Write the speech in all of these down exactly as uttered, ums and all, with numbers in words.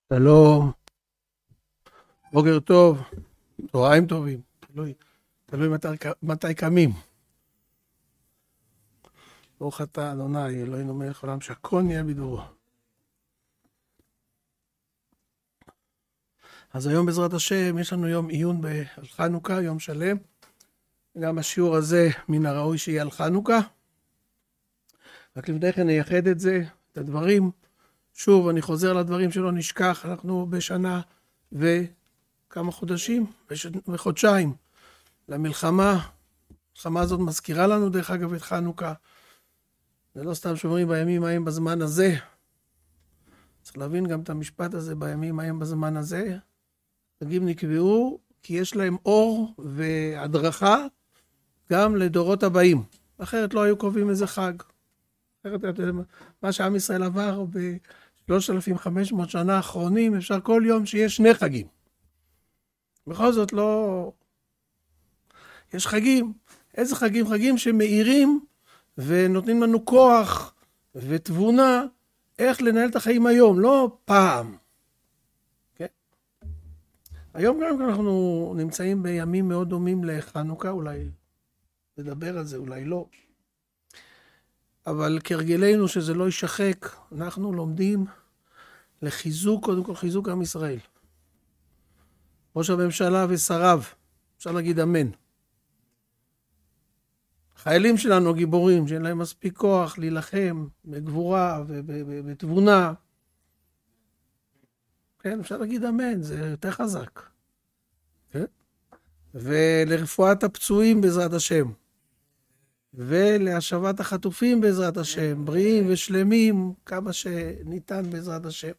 שלום, בוקר טוב, צהריים טובים, תלוי, תלוי מתי, מתי קמים. ברוך אתה אדוני, אלוהינו מלך העולם, שהכל נהיה בדברו. אז היום בעזרת השם יש לנו יום עיון על חנוכה, יום שלם. גם השיעור הזה מן הראוי שיהיה על חנוכה. רק לפני כן נייחד את זה, את הדברים. שוב, אני חוזר לדברים שלא נשכח, אנחנו בשנה וכמה חודשים וחודשיים למלחמה. המלחמה הזאת מזכירה לנו דרך אגב את חנוכה. זה לא סתם שאומרים בימים ההם בזמן הזה. צריך להבין גם את המשפט הזה, בימים ההם בזמן הזה. חגים נקבעו כי יש להם אור והדרכה גם לדורות הבאים. אחרת לא היו קובעים איזה חג. אחרת מה שעם ישראל עבר ב-שלושת אלפים וחמש מאות שנה האחרונים, אפשר כל יום שיש שני חגים. בכל זאת לא... יש חגים. איזה חגים? חגים שמאירים ונותנים לנו כוח ותבונה איך לנהל את החיים היום, לא פעם. כן? היום גם אנחנו נמצאים בימים מאוד דומים לחנוכה, אולי נדבר על זה, אולי לא. אבל כרגלנו שזה לא יישחק, אנחנו לומדים לחיזוק, קודם כל חיזוק עם ישראל. ראש הממשלה ושריו, אפשר להגיד אמן. חיילים שלנו גיבורים, שאין להם מספיק כוח להילחם בגבורה ובתבונה. כן, אפשר להגיד אמן, זה יותר חזק. כן? ולרפואת הפצועים בעזרת השם. ולהשבת החטופים בעזרת השם, בריאים ושלמים, כמה שניתן בעזרת השם.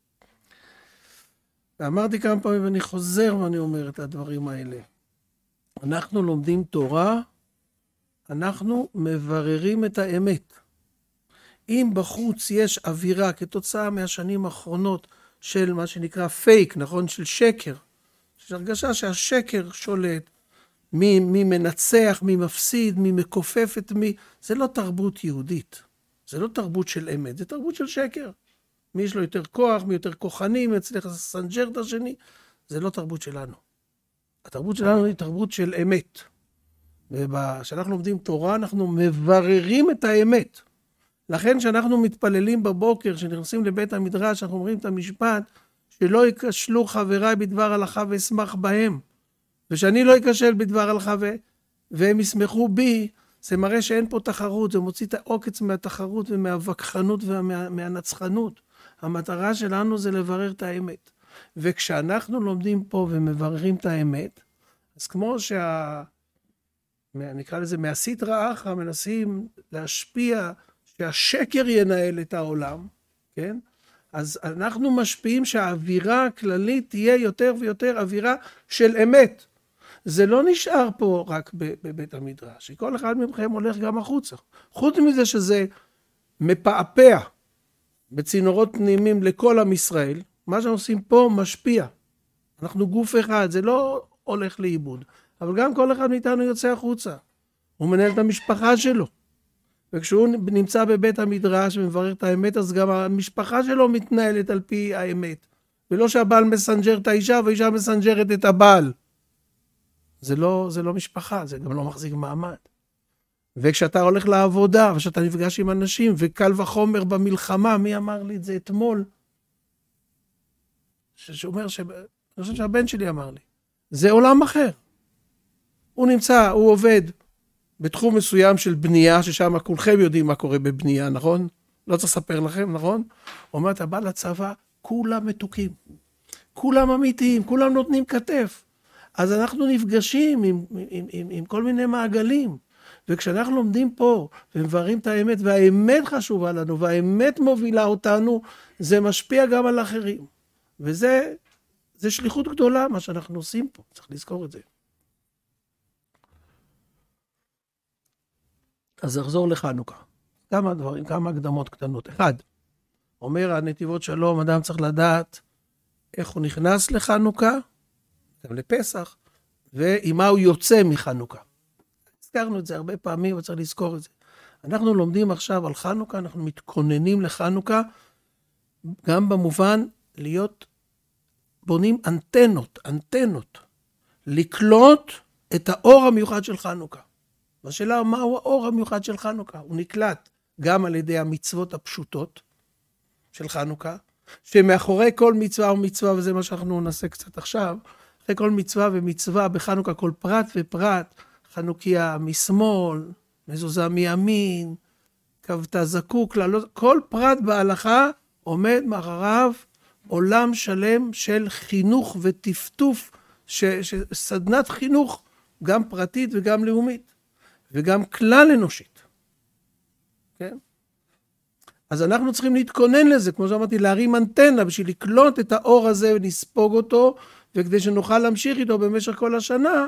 ואמרתי כמה פעמים, ואני חוזר ואני אומר את הדברים האלה. אנחנו לומדים תורה, אנחנו מבררים את האמת. אם בחוץ יש אווירה כתוצאה מהשנים האחרונות של מה שנקרא פייק, נכון? של שקר, יש הרגשה שהשקר שולט, מי, מי מנצח, מי מפסיד, מי מקופף את מי, זה לא תרבות יהודית. זה לא תרבות של אמת, זה תרבות של שקר. מי יש לו יותר כוח, מי יותר כוחני, מי יצליח לסנג'ר את השני, זה לא תרבות שלנו. התרבות שלנו היא תרבות של אמת. וכשאנחנו לומדים תורה, אנחנו מבררים את האמת. לכן כשאנחנו מתפללים בבוקר, כשנכנסים לבית המדרש, אנחנו אומרים את המשפט, שלא יקשלו חבריי בדבר הלכה ואשמח בהם. ושאני לא אכשל בדבר הלכה ו... והם ישמחו בי, זה מראה שאין פה תחרות, זה מוציא את העוקץ מהתחרות ומהווכחנות ומהנצחנות. המטרה שלנו זה לברר את האמת. וכשאנחנו לומדים פה ומבררים את האמת, אז כמו שה... נקרא לזה מהסטרא אחרא, מנסים להשפיע שהשקר ינהל את העולם, כן? אז אנחנו משפיעים שהאווירה הכללית תהיה יותר ויותר אווירה של אמת. זה לא נשאר פה רק בבית המדרש, שכל אחד מכם הולך גם החוצה. חוץ מזה שזה מפעפע בצינורות פנימיים לכל עם ישראל, מה שאנחנו עושים פה משפיע. אנחנו גוף אחד, זה לא הולך לאיבוד. אבל גם כל אחד מאיתנו יוצא החוצה. הוא מנהל את המשפחה שלו. וכשהוא נמצא בבית המדרש ומברר את האמת, אז גם המשפחה שלו מתנהלת על פי האמת. ולא שהבעל מסנג'ר את האישה והאישה מסנג'רת את הבעל. זה לא, זה לא משפחה, זה גם לא מחזיק מעמד. וכשאתה הולך לעבודה, וכשאתה נפגש עם אנשים, וקל וחומר במלחמה, מי אמר לי את זה אתמול? שאומר, ש... אני חושב שהבן שלי אמר לי. זה עולם אחר. הוא נמצא, הוא עובד בתחום מסוים של בנייה, ששם כולכם יודעים מה קורה בבנייה, נכון? לא צריך לספר לכם, נכון? הוא אומר, אתה בא לצבא, כולם מתוקים. כולם אמיתיים, כולם נותנים כתף. אז אנחנו נפגשים עם, עם, עם, עם כל מיני מעגלים. וכשאנחנו לומדים פה ומבררים את האמת, והאמת חשובה לנו, והאמת מובילה אותנו, זה משפיע גם על אחרים. וזה זה שליחות גדולה מה שאנחנו עושים פה. צריך לזכור את זה. אז נחזור לחנוכה. כמה דברים, כמה הקדמות קטנות. אחד, אומר הנתיבות שלום, אדם צריך לדעת איך הוא נכנס לחנוכה, גם לפסח, ועם מה הוא יוצא מחנוכה. הזכרנו את זה הרבה פעמים, וצריך לזכור את זה. אנחנו לומדים עכשיו על חנוכה, אנחנו מתכוננים לחנוכה, גם במובן להיות בונים אנטנות, אנטנות, לקלוט את האור המיוחד של חנוכה. והשאלה, מהו האור המיוחד של חנוכה? הוא נקלט גם על ידי המצוות הפשוטות של חנוכה, שמאחורי כל מצווה ומצווה, וזה מה שאנחנו נעשה קצת עכשיו, אחרי כל מצווה ומצווה בחנוכה, כל פרט ופרט, חנוכיה משמאל, מזוזה מימין, כבתה זקוק, כל פרט בהלכה עומד מאחריו עולם שלם של חינוך וטפטוף, ש, סדנת חינוך, גם פרטית וגם לאומית, וגם כלל אנושית. כן? אז אנחנו צריכים להתכונן לזה, כמו שאמרתי, להרים אנטנה, בשביל לקלוט את האור הזה ולספוג אותו, וכדי שנוכל להמשיך איתו במשך כל השנה,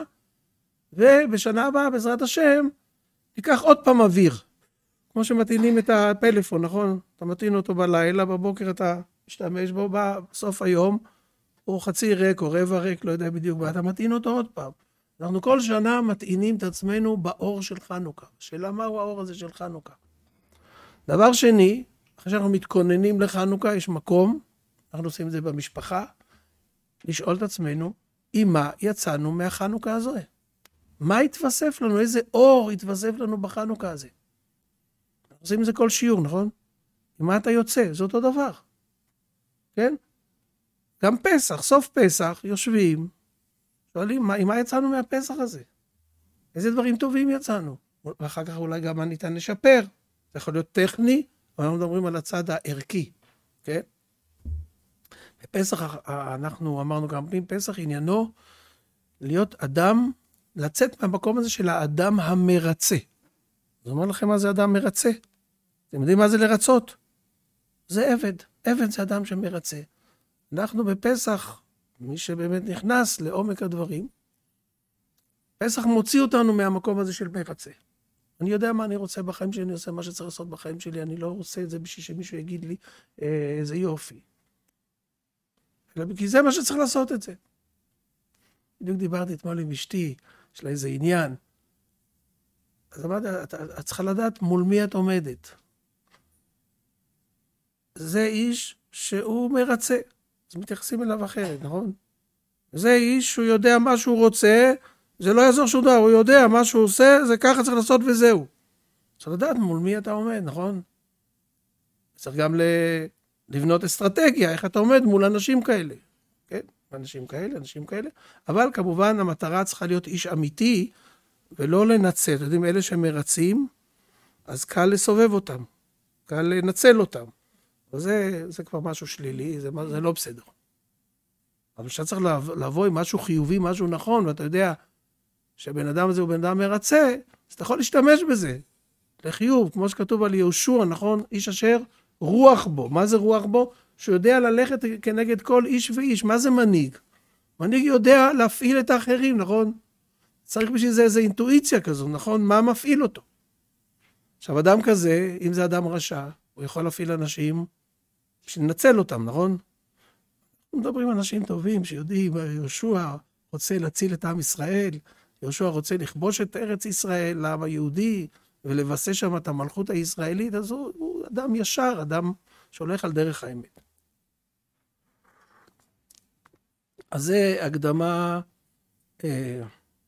ובשנה הבאה, בעזרת השם, ניקח עוד פעם אוויר. כמו שמתאינים את הפלאפון, נכון? אתה מתאים אותו בלילה, בבוקר אתה משתמש בו, בסוף היום, או חצי ריק או רבע ריק, לא יודע בדיוק, ואתה מתאים אותו עוד פעם. אנחנו כל שנה מתאינים את עצמנו באור של חנוכה. שאלה מהו האור הזה של חנוכה? דבר שני, אחרי שאנחנו מתכוננים לחנוכה, יש מקום, אנחנו עושים את זה במשפחה, לשאול את עצמנו, עם מה יצאנו מהחנוכה הזה? מה התווסף לנו? איזה אור התווסף לנו בחנוכה הזה? אנחנו עושים את זה כל שיעור, נכון? עם מה אתה יוצא? זה אותו דבר. כן? גם פסח, סוף פסח, יושבים, שואלים, מה, עם מה יצאנו מהפסח הזה? איזה דברים טובים יצאנו? ואחר כך אולי גם מה ניתן לשפר. זה יכול להיות טכני, אבל אנחנו מדברים על הצד הערכי, כן? בפסח, אנחנו אמרנו גם פעמים, פסח עניינו להיות אדם, לצאת מהמקום הזה של האדם המרצה. זאת אומרת לכם מה זה אדם מרצה? אתם יודעים מה זה לרצות? זה עבד. עבד זה אדם שמרצה. אנחנו בפסח, מי שבאמת נכנס לעומק הדברים, פסח מוציא אותנו מהמקום הזה של מרצה. אני יודע מה אני רוצה בחיים שלי, אני עושה מה שצריך לעשות בחיים שלי, אני לא עושה את זה בשביל שמישהו יגיד לי, אה, זה יופי. אלא כי זה מה שצריך לעשות את זה. בדיוק דיברתי אתמול עם אשתי, יש לה איזה עניין. אז אמרתי, את, את צריכה לדעת מול מי את עומדת. זה איש שהוא מרצה, אז מתייחסים אליו אחרת, נכון? זה איש שהוא יודע מה שהוא רוצה, זה לא יעזור שום דבר, הוא יודע מה שהוא עושה, זה ככה צריך לעשות וזהו. צריך לדעת מול מי אתה עומד, נכון? צריך גם לבנות אסטרטגיה, איך אתה עומד מול אנשים כאלה. כן? אנשים כאלה, אנשים כאלה. אבל כמובן המטרה צריכה להיות איש אמיתי, ולא לנצל. אתם יודעים, אלה שמרצים, אז קל לסובב אותם. קל לנצל אותם. וזה זה כבר משהו שלילי, זה, זה לא בסדר. אבל שאתה צריך לבוא עם משהו חיובי, משהו נכון, ואתה יודע שהבן אדם הזה הוא בן אדם מרצה, אז אתה יכול להשתמש בזה. לחיוב, כמו שכתוב על יהושע, נכון? איש אשר רוח בו. מה זה רוח בו? שהוא יודע ללכת כנגד כל איש ואיש. מה זה מנהיג? מנהיג יודע להפעיל את האחרים, נכון? צריך בשביל זה איזו אינטואיציה כזו, נכון? מה מפעיל אותו? עכשיו, אדם כזה, אם זה אדם רשע, הוא יכול להפעיל אנשים בשביל לנצל אותם, נכון? מדברים על אנשים טובים שיודעים, יהושע רוצה להציל את עם ישראל, יהושע רוצה לכבוש את ארץ ישראל, לעם היהודי, ולבסס שם את המלכות הישראלית, אז הוא, הוא אדם ישר, אדם שהולך על דרך האמת. אז זה הקדמה אה,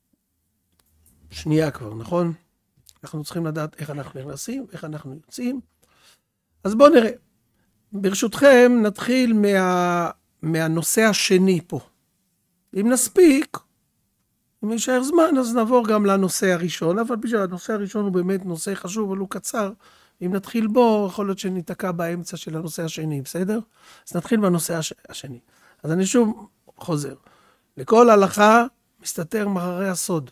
שנייה כבר, נכון? אנחנו צריכים לדעת איך אנחנו נכנסים, איך אנחנו יוצאים. אז בואו נראה. ברשותכם נתחיל מה, מהנושא השני פה. אם נספיק, אם יישאר זמן, אז נעבור גם לנושא הראשון, אבל בשביל הנושא הראשון הוא באמת נושא חשוב, אבל הוא קצר. אם נתחיל בו, יכול להיות שניתקע באמצע של הנושא השני, בסדר? אז נתחיל בנושא הש... השני. אז אני שוב חוזר. לכל הלכה מסתתר מאחורי הסוד.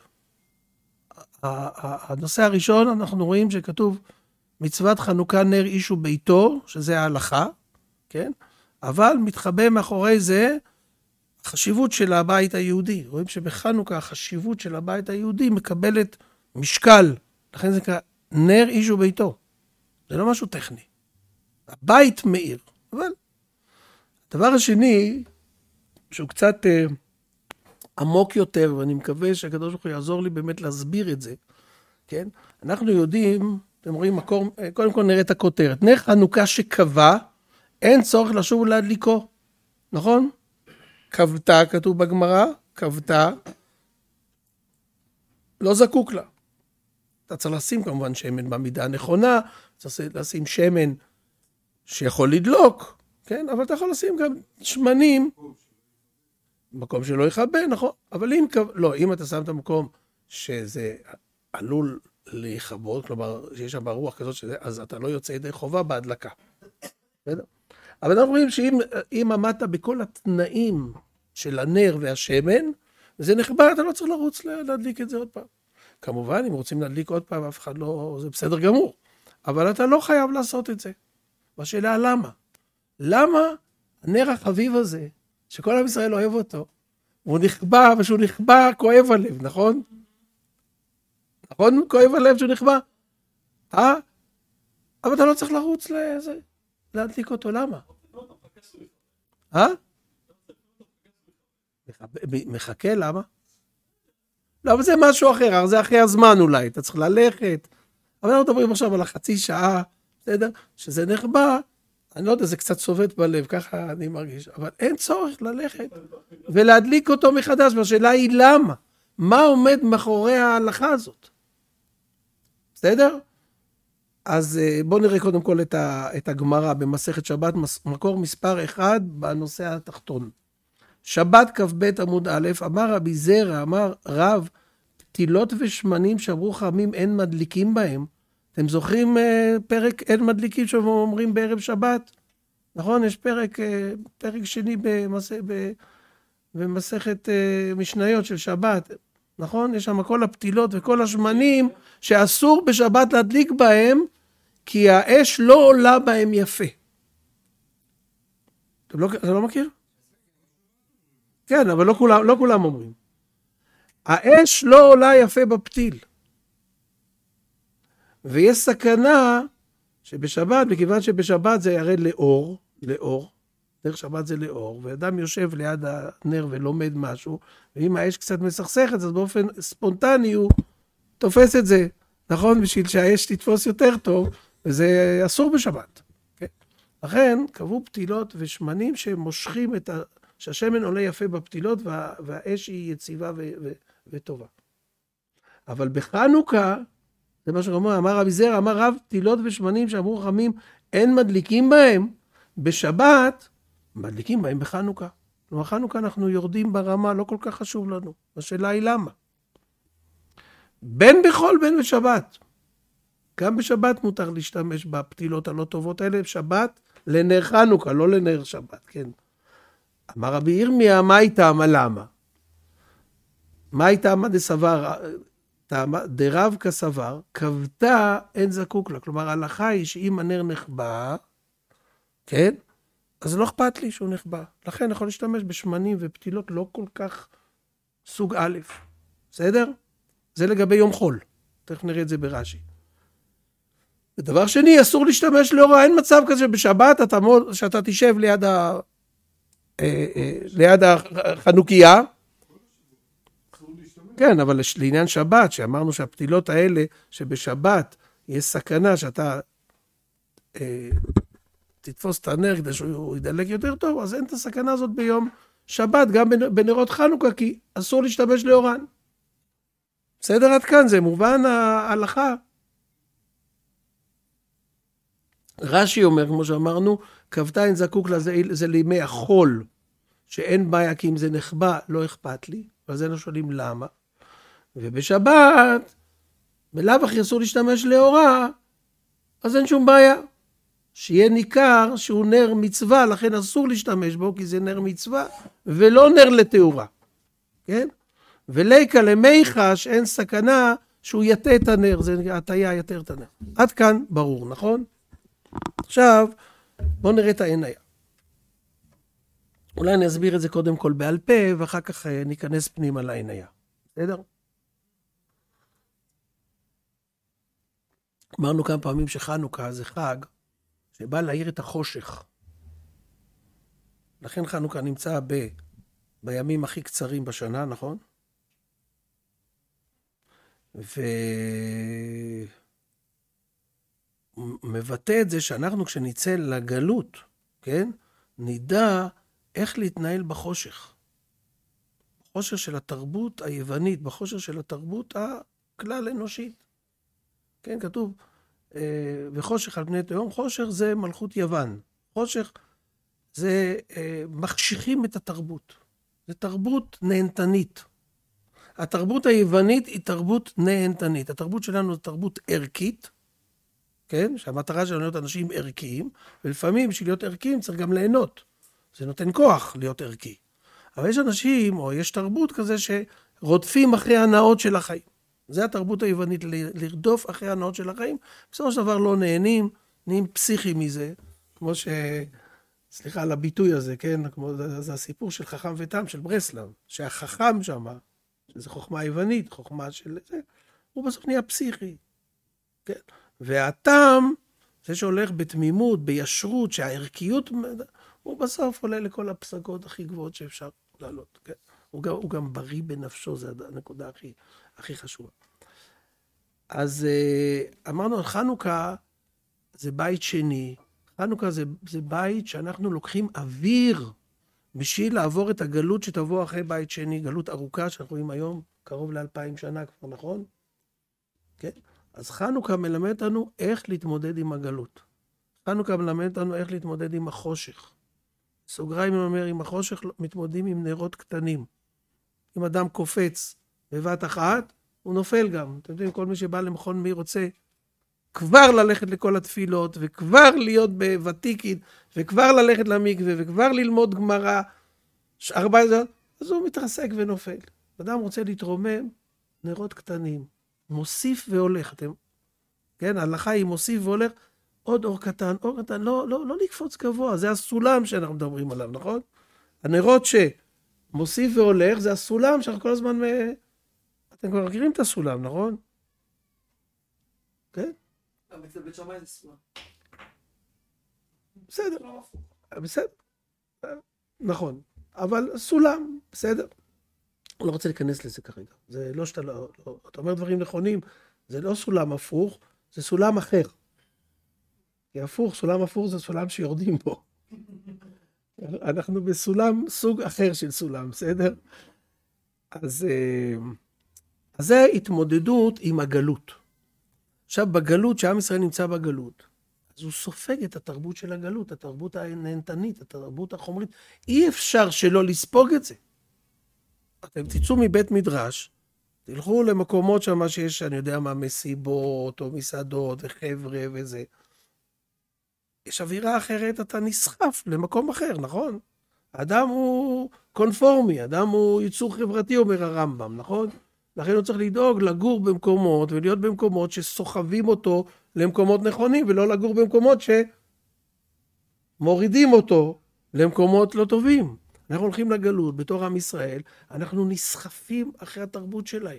הנושא הראשון, אנחנו רואים שכתוב מצוות חנוכה נר איש וביתו, שזה ההלכה, כן? אבל מתחבא מאחורי זה החשיבות של הבית היהודי. רואים שבחנוכה החשיבות של הבית היהודי מקבלת משקל. לכן זה נקרא נר איש וביתו. זה לא משהו טכני. הבית מאיר. אבל הדבר השני, שהוא קצת אה, עמוק יותר, ואני מקווה שהקדוש ברוך הוא יעזור לי באמת להסביר את זה, כן? אנחנו יודעים, אתם רואים מקום, קודם כל נראה את הכותרת. נר חנוכה שקבע, אין צורך לשוב ולהדליקו. נכון? כבתה, כתוב בגמרא, כבתה, לא זקוק לה. אתה צריך לשים כמובן שמן במידה הנכונה, צריך לשים שמן שיכול לדלוק, כן? אבל אתה יכול לשים גם שמנים, מקום שלא יכבה, נכון? אבל אם, לא, אם אתה שם את המקום שזה עלול להיכבות, כלומר, שיש שם רוח כזאת, שזה, אז אתה לא יוצא ידי חובה בהדלקה. בסדר? אבל אנחנו רואים שאם עמדת בכל התנאים של הנר והשמן, זה נכבה, אתה לא צריך לרוץ להדליק את זה עוד פעם. כמובן, אם רוצים להדליק עוד פעם, אף אחד לא, זה בסדר גמור. אבל אתה לא חייב לעשות את זה. והשאלה, למה? למה הנר החביב הזה, שכל עם ישראל אוהב אותו, הוא נכבה, ושהוא נכבה, כואב הלב, נכון? נכון? כואב הלב שהוא נכבה? אה? אבל אתה לא צריך לרוץ לזה, להדליק אותו, למה? אה? מחכה, למה? לא, אבל זה משהו אחר, זה אחרי הזמן אולי, אתה צריך ללכת. אבל אנחנו מדברים עכשיו על החצי שעה, בסדר? שזה נחבא, אני לא יודע, זה קצת סובט בלב, ככה אני מרגיש, אבל אין צורך ללכת ולהדליק אותו מחדש, והשאלה היא למה? מה עומד מאחורי ההלכה הזאת? בסדר? אז בואו נראה קודם כל את הגמרא במסכת שבת, מקור מספר אחד בנושא התחתון. שבת כ"ב עמוד א', אמר רבי זרע, אמר רב, פתילות ושמנים שאמרו חכמים אין מדליקים בהם. אתם זוכרים פרק אין מדליקים שאומרים בערב שבת? נכון? יש פרק, פרק שני במס... במסכת משניות של שבת. נכון? יש שם כל הפתילות וכל השמנים שאסור בשבת להדליק בהם, כי האש לא עולה בהם יפה. אתה לא, אתה לא מכיר? כן, אבל לא כולם, לא כולם אומרים. האש לא עולה יפה בפתיל. ויש סכנה שבשבת, מכיוון שבשבת זה ירד לאור, לאור, דרך שבת זה לאור, ואדם יושב ליד הנר ולומד משהו, ואם האש קצת מסכסכת, אז באופן ספונטני הוא תופס את זה, נכון? בשביל שהאש תתפוס יותר טוב, וזה אסור בשבת. Okay? לכן, קבעו פתילות ושמנים שמושכים את ה... שהשמן עולה יפה בפתילות, וה... והאש היא יציבה ו... ו... וטובה. אבל בחנוכה, זה מה שאומר, אמר רבי זרע, אמר רב, פתילות ושמנים שאמרו חכמים, אין מדליקים בהם, בשבת, מדליקים בהם בחנוכה. כלומר, חנוכה אנחנו יורדים ברמה, לא כל כך חשוב לנו. השאלה היא למה? בין בחול בין בשבת. גם בשבת מותר להשתמש בפתילות הלא טובות האלה, בשבת לנר חנוכה, לא לנר שבת, כן. אמר רבי ירמיה, מה הייתה, מה למה? מה הייתה, מה דסבר, דרב כסבר, כבתה אין זקוק לה. כלומר, ההלכה היא שאם הנר נחבא, כן? אז לא אכפת לי שהוא נחבא. לכן יכול להשתמש בשמנים ופתילות לא כל כך סוג א'. בסדר? זה לגבי יום חול. תכף נראה את זה ברש"י. ודבר שני, אסור להשתמש לאורה. אין מצב כזה שבשבת אתה, שאתה תשב ליד, ה, ליד החנוכיה. כן, אבל לעניין שבת, שאמרנו שהפתילות האלה, שבשבת יש סכנה שאתה אה, תתפוס את הנר כדי שהוא ידלק יותר טוב, אז אין את הסכנה הזאת ביום שבת, גם בנרות חנוכה, כי אסור להשתמש לאורן. בסדר עד כאן, זה מובן ההלכה. רש"י אומר, כמו שאמרנו, כבתה אין זקוק לזה, זה לימי החול, שאין בעיה, כי אם זה נחבא, לא אכפת לי, ואז אנחנו שואלים למה. ובשבת, בלאו הכי אסור להשתמש לאורה, אז אין שום בעיה. שיהיה ניכר שהוא נר מצווה, לכן אסור להשתמש בו, כי זה נר מצווה, ולא נר לתאורה. כן? וליקה למיחש, אין סכנה שהוא יתה את הנר, זה הטיה יתר את הנר. עד כאן ברור, נכון? עכשיו, בואו נראה את העיניה. אולי אני אסביר את זה קודם כל בעל פה, ואחר כך ניכנס פנימה לעיניה. בסדר? אמרנו כמה פעמים שחנוכה זה חג שבא להאיר את החושך. לכן חנוכה נמצא ב... בימים הכי קצרים בשנה, נכון? ומבטא את זה שאנחנו כשניצא לגלות, כן? נדע איך להתנהל בחושך. בחושר של התרבות היוונית, בחושר של התרבות הכלל אנושית. כן, כתוב, וחושך על פני תהום, חושך זה מלכות יוון. חושך זה מחשיכים את התרבות. זה תרבות נהנתנית. התרבות היוונית היא תרבות נהנתנית. התרבות שלנו זו תרבות ערכית, כן? שהמטרה שלנו להיות אנשים ערכיים, ולפעמים בשביל להיות ערכיים צריך גם ליהנות. זה נותן כוח להיות ערכי. אבל יש אנשים, או יש תרבות כזה, שרודפים אחרי הנאות של החיים. זה התרבות היוונית, לרדוף אחרי הנאות של החיים. בסופו של דבר לא נהנים, נהיים פסיכיים מזה, כמו ש... סליחה על הביטוי הזה, כן? כמו זה הסיפור של חכם ותם של ברסלב, שהחכם שם, שזה חוכמה היוונית, חוכמה של זה, הוא בסוף נהיה פסיכי. כן? והתם, זה שהולך בתמימות, בישרות, שהערכיות, הוא בסוף עולה לכל הפסגות הכי גבוהות שאפשר לעלות. כן? הוא גם, הוא גם בריא בנפשו, זה הנקודה הכי, הכי חשובה. אז אמרנו, חנוכה זה בית שני, חנוכה זה, זה בית שאנחנו לוקחים אוויר בשביל לעבור את הגלות שתבוא אחרי בית שני, גלות ארוכה שאנחנו רואים היום, קרוב לאלפיים שנה כבר, נכון? כן? אז חנוכה מלמד לנו איך להתמודד עם הגלות. חנוכה מלמד לנו איך להתמודד עם החושך. סוגריים אומר, עם החושך מתמודדים עם נרות קטנים. אם אדם קופץ בבת אחת, הוא נופל גם. אתם יודעים, כל מי שבא למכון מי רוצה כבר ללכת לכל התפילות, וכבר להיות בוותיקין, וכבר ללכת למקווה, וכבר ללמוד גמרא, ארבע עשרה, אז הוא מתרסק ונופל. אדם רוצה להתרומם, נרות קטנים. מוסיף והולך. אתם, כן, ההלכה היא מוסיף והולך, עוד אור קטן, אור קטן, לא, לא, לא לקפוץ גבוה, זה הסולם שאנחנו מדברים עליו, נכון? הנרות שמוסיף והולך, זה הסולם שאנחנו כל הזמן, אתם כבר מכירים את הסולם, נכון? כן? אצל בית שמאי זה סולם. בסדר, בסדר, נכון, אבל סולם, בסדר. אני לא רוצה להיכנס לזה כרגע, זה לא שאתה לא, לא, אתה אומר דברים נכונים, זה לא סולם הפוך, זה סולם אחר. כי הפוך, סולם הפוך זה סולם שיורדים בו. אנחנו בסולם, סוג אחר של סולם, בסדר? אז, אז זה התמודדות עם הגלות. עכשיו, בגלות, שעם ישראל נמצא בגלות, אז הוא סופג את התרבות של הגלות, התרבות הנהנתנית, התרבות החומרית. אי אפשר שלא לספוג את זה. אתם תצאו מבית מדרש, תלכו למקומות שם שיש, אני יודע מה, מסיבות או מסעדות וחבר'ה וזה. יש אווירה אחרת, אתה נסחף למקום אחר, נכון? האדם הוא קונפורמי, האדם הוא ייצור חברתי, אומר הרמב"ם, נכון? לכן הוא צריך לדאוג לגור במקומות ולהיות במקומות שסוחבים אותו למקומות נכונים, ולא לגור במקומות שמורידים אותו למקומות לא טובים. אנחנו הולכים לגלות בתור עם ישראל, אנחנו נסחפים אחרי התרבות שלהם.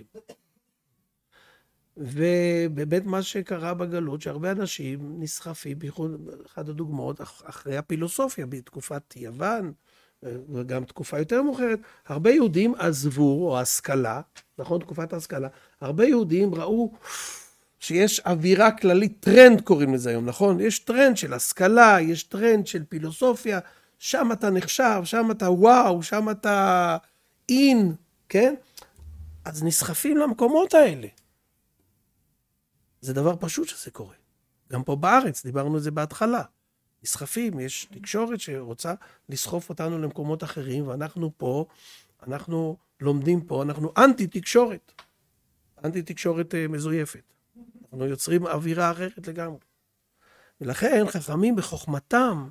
ובאמת מה שקרה בגלות, שהרבה אנשים נסחפים, בייחוד אחת הדוגמאות, אחרי הפילוסופיה, בתקופת יוון, וגם תקופה יותר מאוחרת, הרבה יהודים עזבו, או השכלה, נכון, תקופת ההשכלה, הרבה יהודים ראו שיש אווירה כללית, טרנד קוראים לזה היום, נכון? יש טרנד של השכלה, יש טרנד של פילוסופיה, שם אתה נחשב, שם אתה וואו, שם אתה אין, כן? אז נסחפים למקומות האלה. זה דבר פשוט שזה קורה. גם פה בארץ, דיברנו על זה בהתחלה. נסחפים, יש תקשורת שרוצה לסחוף אותנו למקומות אחרים, ואנחנו פה, אנחנו לומדים פה, אנחנו אנטי תקשורת. אנטי תקשורת מזויפת. אנחנו יוצרים אווירה אחרת לגמרי. ולכן חכמים בחוכמתם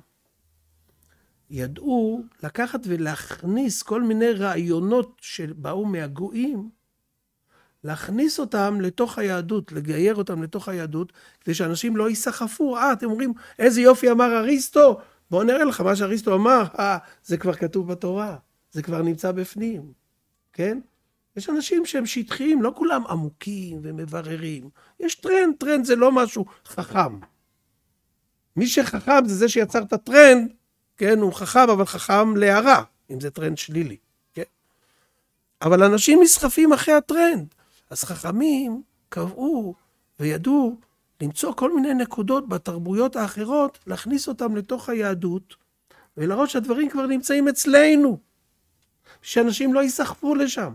ידעו לקחת ולהכניס כל מיני רעיונות שבאו מהגויים, להכניס אותם לתוך היהדות, לגייר אותם לתוך היהדות, כדי שאנשים לא ייסחפו. אה, אתם אומרים, איזה יופי אמר אריסטו, בואו נראה לך מה שאריסטו אמר, אה, זה כבר כתוב בתורה, זה כבר נמצא בפנים, כן? יש אנשים שהם שטחיים, לא כולם עמוקים ומבררים. יש טרנד, טרנד זה לא משהו חכם. מי שחכם זה זה שיצר את הטרנד, כן, הוא חכם, אבל חכם להרע, אם זה טרנד שלילי, כן? אבל אנשים נסחפים אחרי הטרנד. אז חכמים קבעו וידעו למצוא כל מיני נקודות בתרבויות האחרות, להכניס אותם לתוך היהדות, ולראות שהדברים כבר נמצאים אצלנו. שאנשים לא יסחפו לשם.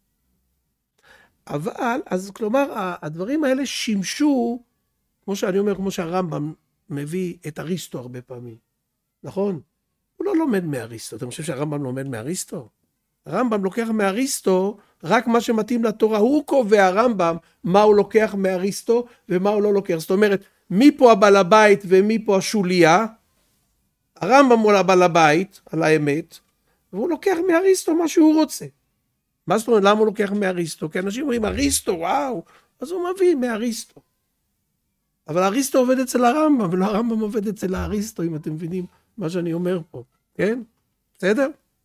אבל, אז כלומר, הדברים האלה שימשו, כמו שאני אומר, כמו שהרמב"ם מביא את אריסטו הרבה פעמים. נכון? הוא לא לומד מאריסטו. אתה חושב שהרמב"ם לומד מאריסטו? הרמב"ם לוקח מאריסטו רק מה שמתאים לתורה. הוא קובע, הרמב"ם, מה הוא לוקח מאריסטו ומה הוא לא לוקח. זאת אומרת, מי פה הבעל הבית ומי פה השוליה? הרמב"ם הוא הבעל הבית, על האמת, והוא לוקח מאריסטו מה שהוא רוצה. מה זאת אומרת, למה הוא לוקח מאריסטו? כי אנשים אומרים, אריסטו, וואו, אז הוא מביא מאריסטו. אבל אריסטו עובד אצל הרמב"ם, ולא הרמב"ם עובד אצל האריסטו, אם אתם מבינים מה שאני אומר פה, כן? בסדר?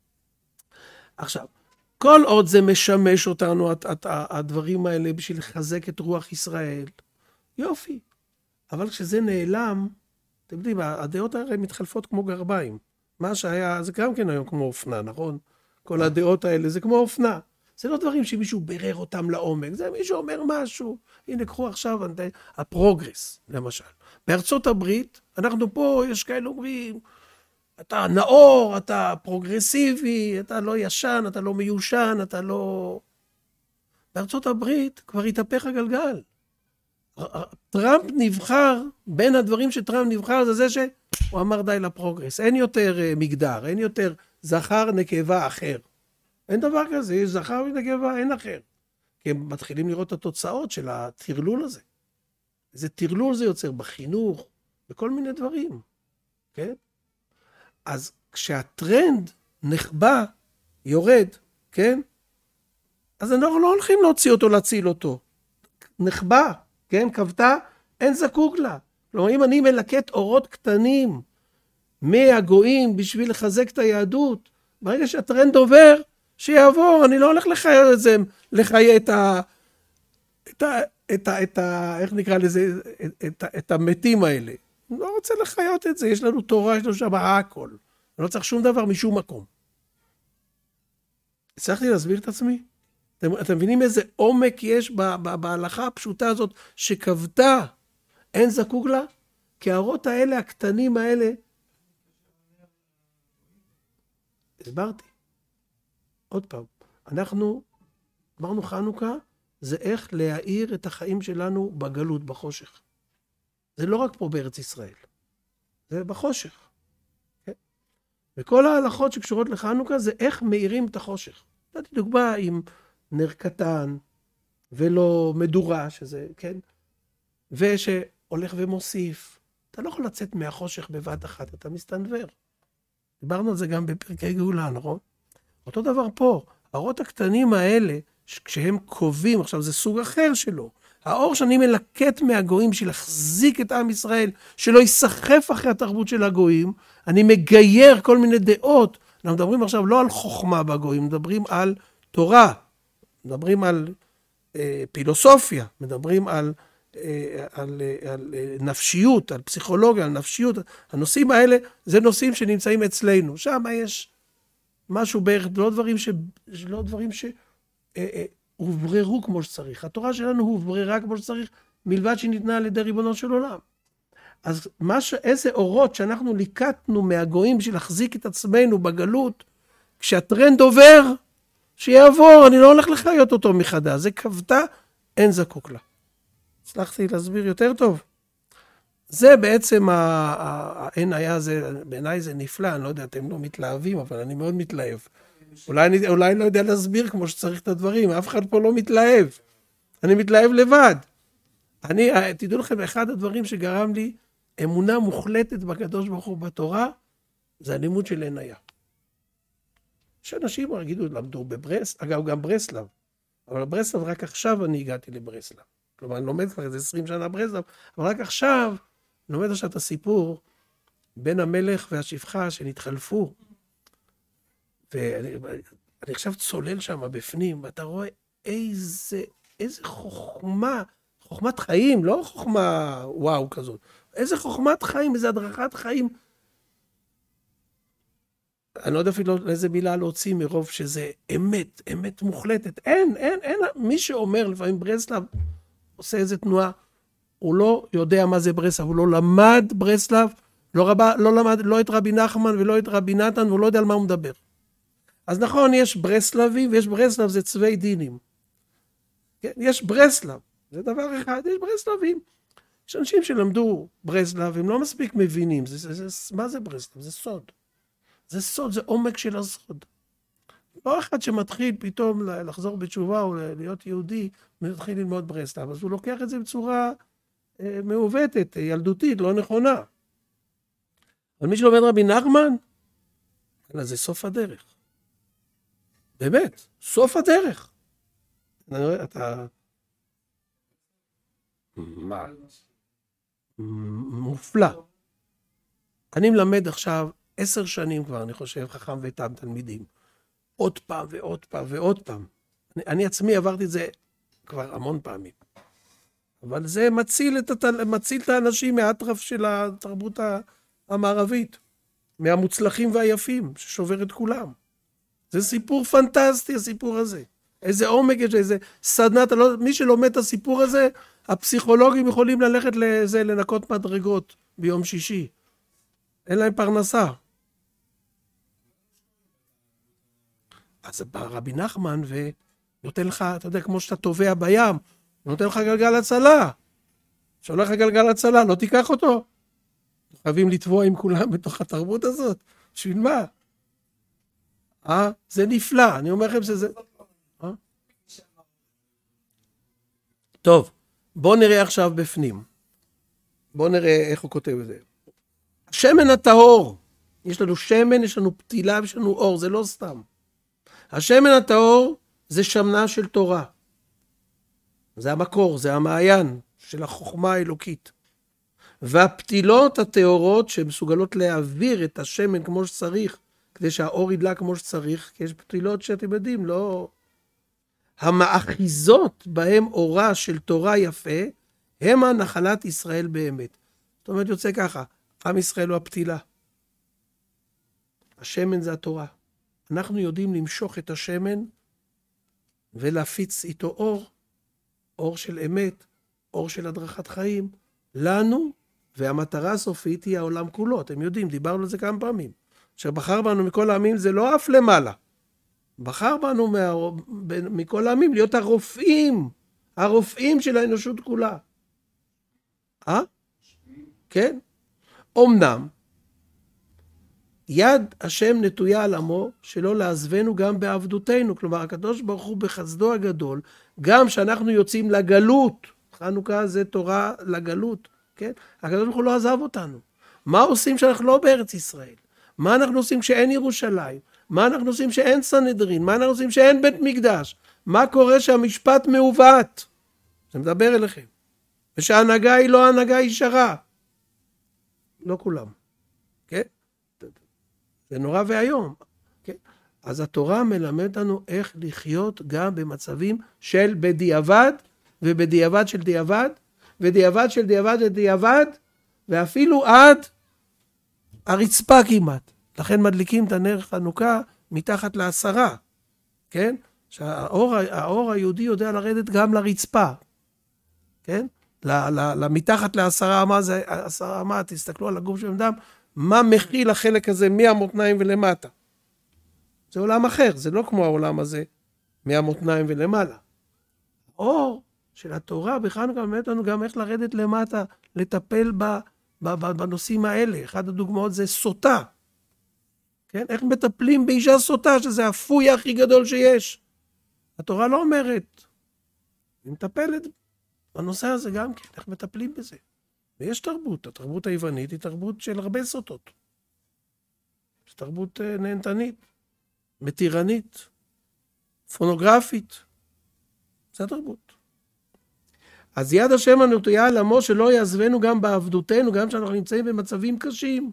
עכשיו, כל עוד זה משמש אותנו, את, את, הדברים האלה, בשביל לחזק את רוח ישראל, יופי. אבל כשזה נעלם, אתם יודעים, הדעות האלה מתחלפות כמו גרביים. מה שהיה, זה גם כן היום כמו אופנה, נכון? כל הדעות האלה, זה כמו אופנה. זה לא דברים שמישהו ברר אותם לעומק, זה מישהו אומר משהו. הנה, קחו עכשיו, הפרוגרס, למשל. בארצות הברית, אנחנו פה, יש כאלה אומרים, אתה נאור, אתה פרוגרסיבי, אתה לא ישן, אתה לא מיושן, אתה לא... בארצות הברית כבר התהפך הגלגל. טראמפ נבחר, בין הדברים שטראמפ נבחר, זה זה שהוא אמר די לפרוגרס. אין יותר מגדר, אין יותר זכר נקבה אחר. אין דבר כזה, יש זכר ונקבה, אין אחר. כי הם מתחילים לראות את התוצאות של התרלול הזה. איזה תרלול זה יוצר בחינוך, בכל מיני דברים. כן? אז כשהטרנד נחבא, יורד, כן? אז אנחנו לא הולכים להוציא אותו, להציל אותו. נחבא, כן? כבתה, אין זקוק לה. כלומר, אם אני מלקט אורות קטנים מהגויים בשביל לחזק את היהדות, ברגע שהטרנד עובר, שיעבור, אני לא הולך לחיי את זה, לחיי את ה... את ה... את ה... את ה... איך נקרא לזה? את ה... את המתים האלה. אני לא רוצה לחיות את זה, יש לנו תורה, יש לנו שם הכל. אני לא צריך שום דבר משום מקום. הצלחתי להסביר את עצמי? אתם, אתם מבינים איזה עומק יש ב, ב, בהלכה הפשוטה הזאת שכבתה, אין זקוק לה? כי האורות האלה, הקטנים האלה, הסברתי. עוד פעם, אנחנו, אמרנו חנוכה, זה איך להאיר את החיים שלנו בגלות, בחושך. זה לא רק פה בארץ ישראל, זה בחושך. כן? וכל ההלכות שקשורות לחנוכה זה איך מאירים את החושך. נתתי דוגמה עם נר קטן ולא מדורה, שזה, כן? ושהולך ומוסיף. אתה לא יכול לצאת מהחושך בבת אחת, אתה מסתנבר. דיברנו על זה גם בפרקי גאולה, נכון? אותו דבר פה, האורות הקטנים האלה, כשהם קובעים, עכשיו זה סוג אחר שלו, האור שאני מלקט מהגויים בשביל להחזיק את עם ישראל, שלא יסחף אחרי התרבות של הגויים, אני מגייר כל מיני דעות. אנחנו מדברים עכשיו לא על חוכמה בגויים, מדברים על תורה, מדברים על אה, פילוסופיה, מדברים על, אה, על, אה, על אה, נפשיות, על פסיכולוגיה, על נפשיות. הנושאים האלה זה נושאים שנמצאים אצלנו. שם יש משהו בערך, לא דברים ש... לא דברים ש... אה, אה, הובררו כמו שצריך. התורה שלנו הובררה כמו שצריך, מלבד שניתנה על ידי ריבונו של עולם. אז מה ש... איזה אורות שאנחנו ליקטנו מהגויים בשביל להחזיק את עצמנו בגלות, כשהטרנד עובר, שיעבור, אני לא הולך לחיות אותו מחדש. זה כבתה, אין זקוק לה. הצלחתי להסביר יותר טוב. זה בעצם, האין היה זה, בעיניי זה נפלא, אני לא יודע, אתם לא מתלהבים, אבל אני מאוד מתלהב. אולי אני אולי לא יודע להסביר כמו שצריך את הדברים, אף אחד פה לא מתלהב. אני מתלהב לבד. אני, תדעו לכם, אחד הדברים שגרם לי אמונה מוחלטת בקדוש ברוך הוא בתורה, זה הלימוד של עניה. שאנשים יגידו, למדו בברס, אגב גם ברסלב, אבל ברסלב רק עכשיו אני הגעתי לברסלב. כלומר, אני לומד כבר איזה עשרים שנה ברסלב, אבל רק עכשיו, אני לומד עכשיו את הסיפור בין המלך והשפחה שנתחלפו, ואני אני עכשיו צולל שם בפנים, ואתה רואה איזה, איזה חוכמה, חוכמת חיים, לא חוכמה וואו כזאת, איזה חוכמת חיים, איזה הדרכת חיים. אני לא יודע אפילו איזה מילה להוציא מרוב שזה אמת, אמת מוחלטת. אין, אין, אין, מי שאומר לפעמים ברסלב עושה איזה תנועה, הוא לא יודע מה זה ברסלב, הוא לא למד ברסלב, לא, רבה, לא למד לא את רבי נחמן ולא את רבי נתן, והוא לא יודע על מה הוא מדבר. אז נכון, יש ברסלבים, ויש ברסלב זה צווי דינים. כן? יש ברסלב, זה דבר אחד, יש ברסלבים. יש אנשים שלמדו ברסלב, הם לא מספיק מבינים. זה, זה, זה, מה זה ברסלב? זה סוד. זה סוד, זה עומק של הסוד. לא אחד שמתחיל פתאום לחזור בתשובה או להיות יהודי, מתחיל ללמוד ברסלב, אז הוא לוקח את זה בצורה אה, מעוותת, ילדותית, לא נכונה. אבל מי שלומד רבי נחמן, אלא זה סוף הדרך. באמת, סוף הדרך. אתה... מה? מופלא. אני מלמד עכשיו עשר שנים כבר, אני חושב, חכם ואיתם תלמידים. עוד פעם ועוד פעם ועוד פעם. אני, אני עצמי עברתי את זה כבר המון פעמים. אבל זה מציל את, מציל את האנשים מהאטרף של התרבות המערבית. מהמוצלחים והיפים, ששובר את כולם. זה סיפור פנטסטי, הסיפור הזה. איזה עומק יש, איזה סדנת, לא, מי שלומד את הסיפור הזה, הפסיכולוגים יכולים ללכת לזה, לנקות מדרגות ביום שישי. אין להם פרנסה. אז בא רבי נחמן ונותן לך, אתה יודע, כמו שאתה טובע בים, נותן לך גלגל הצלה. שולח לך גלגל הצלה, לא תיקח אותו. חייבים לטבוע עם כולם בתוך התרבות הזאת. בשביל מה? אה? זה נפלא. אני אומר לכם שזה... אה? טוב, בואו נראה עכשיו בפנים. בואו נראה איך הוא כותב את זה. השמן הטהור. יש לנו שמן, יש לנו פתילה, יש לנו אור. זה לא סתם. השמן הטהור זה שמנה של תורה. זה המקור, זה המעיין של החוכמה האלוקית. והפתילות הטהורות שמסוגלות להעביר את השמן כמו שצריך, כדי שהאור ידלק כמו שצריך, כי יש פתילות שאתם יודעים, לא... המאחיזות בהם אורה של תורה יפה, הם הנחלת ישראל באמת. זאת אומרת, יוצא ככה, עם ישראל הוא הפתילה. השמן זה התורה. אנחנו יודעים למשוך את השמן ולהפיץ איתו אור, אור של אמת, אור של הדרכת חיים, לנו, והמטרה הסופית היא העולם כולו. אתם יודעים, דיברנו על זה כמה פעמים. שבחר בנו מכל העמים זה לא אף למעלה. בחר בנו מה... מכל העמים להיות הרופאים, הרופאים של האנושות כולה. אה? כן? אמנם, יד השם נטויה על עמו, שלא לעזבנו גם בעבדותנו. כלומר, הקדוש ברוך הוא בחסדו הגדול, גם שאנחנו יוצאים לגלות, חנוכה זה תורה לגלות, כן? הקדוש ברוך הוא לא עזב אותנו. מה עושים שאנחנו לא בארץ ישראל? מה אנחנו עושים כשאין ירושלים? מה אנחנו עושים שאין סנהדרין? מה אנחנו עושים שאין בית מקדש? מה קורה שהמשפט מעוות? זה מדבר אליכם. ושההנהגה היא לא הנהגה ישרה. לא כולם. כן? זה נורא והיום. כן? אז התורה מלמד לנו איך לחיות גם במצבים של בדיעבד, ובדיעבד של דיעבד, ודיעבד של דיעבד לדיעבד, ואפילו עד הרצפה כמעט. לכן מדליקים את הנר חנוכה מתחת לעשרה. כן? שהאור האור היהודי יודע לרדת גם לרצפה. כן? למתחת לעשרה אמה, זה עשרה אמה, תסתכלו על הגוף של אדם, מה מכיל החלק הזה מהמותניים ולמטה. זה עולם אחר, זה לא כמו העולם הזה, מהמותניים ולמעלה. האור של התורה בחנוכה מלמד אותנו גם איך לרדת למטה, לטפל ב, ב, ב, בנושאים האלה. אחד הדוגמאות זה סוטה. כן? איך מטפלים באישה סוטה, שזה הפוי הכי גדול שיש. התורה לא אומרת, היא מטפלת בנושא הזה גם כן, איך מטפלים בזה. ויש תרבות, התרבות היוונית היא תרבות של הרבה סוטות. זו תרבות נהנתנית, מתירנית, פונוגרפית. זו התרבות. אז יד השם הנטויה על עמו שלא יעזבנו גם בעבדותנו, גם כשאנחנו נמצאים במצבים קשים.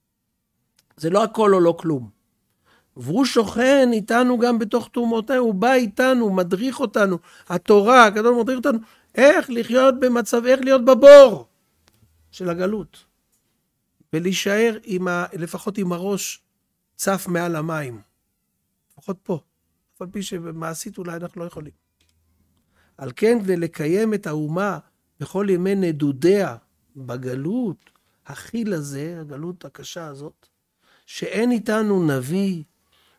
זה לא הכל או לא כלום. והוא שוכן איתנו גם בתוך תאומותינו, הוא בא איתנו, מדריך אותנו. התורה, הקדוש מדריך אותנו, איך לחיות במצב, איך להיות בבור של הגלות. ולהישאר עם ה, לפחות עם הראש צף מעל המים. לפחות פה. אף על פי שמעשית אולי אנחנו לא יכולים. על כן, כדי לקיים את האומה בכל ימי נדודיה בגלות, החיל הזה, הגלות הקשה הזאת, שאין איתנו נביא